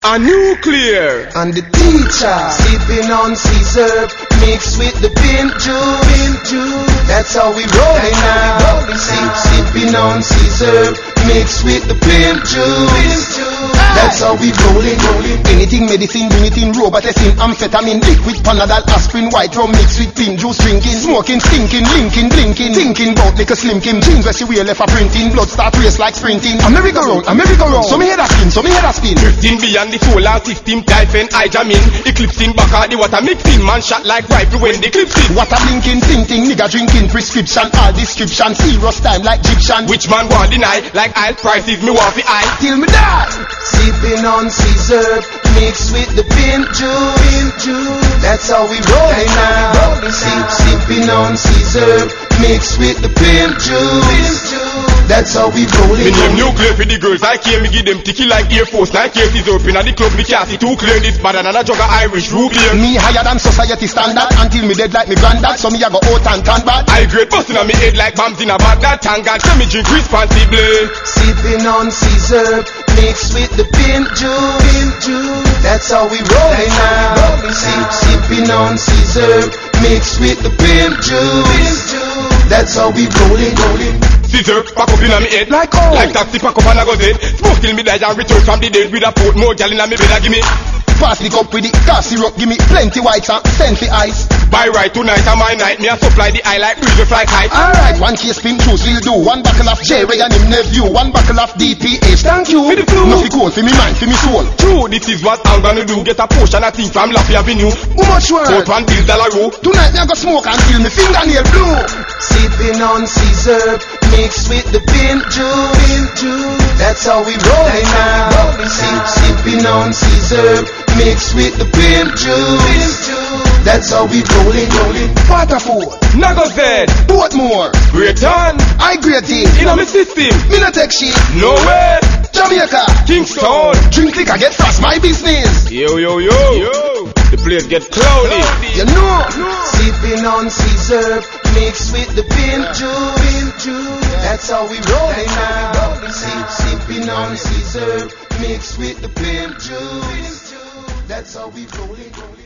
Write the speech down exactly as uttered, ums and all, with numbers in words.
A nuclear. And the teacher sipping on Caesar mixed with the pink juice. That's how we rollin' now. Sip, sipping on Caesar mixed with the pink juice. That's how we rollin', rollin'. Anything medicine, anything roboticin, amphetamine, liquid, panadol, aspirin, white rum mixed with pink juice, drinking, smoking, stinking, linking, blinking, thinking about like a slim Kim. Jeans where she wear left a printing, blood start race like sprinting. A merry-go-round, a merry-go-round. So me head a spin, so me head a spin. Fifteen beyond the solar system, typing I jam in. Eclipsing back at the water mixing, man shot like rifle when the clips in. Water blinking, tinting, nigga drinking, prescription, all description, serious time like Egyptian. Which man want deny, like aisle prices, me want the eye. Till me die. Sipping on Caesar mixed with the pink juice. That's how we rollin' now. Sip, sipping on Caesar mixed with the pink juice. That's how we rollin'. Me name nuclear for the girls, I came me give them ticky like Air Force. Nine cases open at the club, me can't see too clear. This better than a jug of Irish root beer. Me higher than society standard until me dead like me granddad. So me a go out and turn bad. I grade bustin' on me head like bombs in a bag. That thank God, tell me drink responsibly. Sipping on Caesar mixed with the pink juice. That's how we rollin' now. Sip, sipping on Caesar mixed with the pink juice. That's how we rollin', rollin'. Caesar, pack up in a me head. Like how? Like taxi, pack up and I go dead. Smoke till me die and return from the dead. With a port more gal in a me bed, give me. Pass the cup with the car syrup, give me plenty whites and send the ice. By right tonight and my night, me a supply the eye like breeze fly kite. Alright, one case pink juice will do. One buckle of J-Ray and him nephew. One buckle of D P H. Thank you. For the flu. Nothing cold for me mind, for me soul. True, this is what I'm gonna do. Get a portion of things from Laffy Avenue. How much word? Put one bill dollar row. Tonight me a go smoke until me fingernail blue. Sipping on Caesar mixed with the pink juice. That's how we rollin' now. Sip, sipping on Caesar mixed with the pink juice. That's how we rollin', rollin'. Waterford, Nago Z, Portmore, Great Town, I grade it. in a me system. Me no take shit. No way. Jamaica, Kingston, drink liquor get fast, my business. yo yo yo yo. The place gets cloudy. You know, sipping on Caesar mixed with the pink juice. That's how we rollin' now. Sip, sipping on Caesar mixed with the pink juice. That's how we rollin'.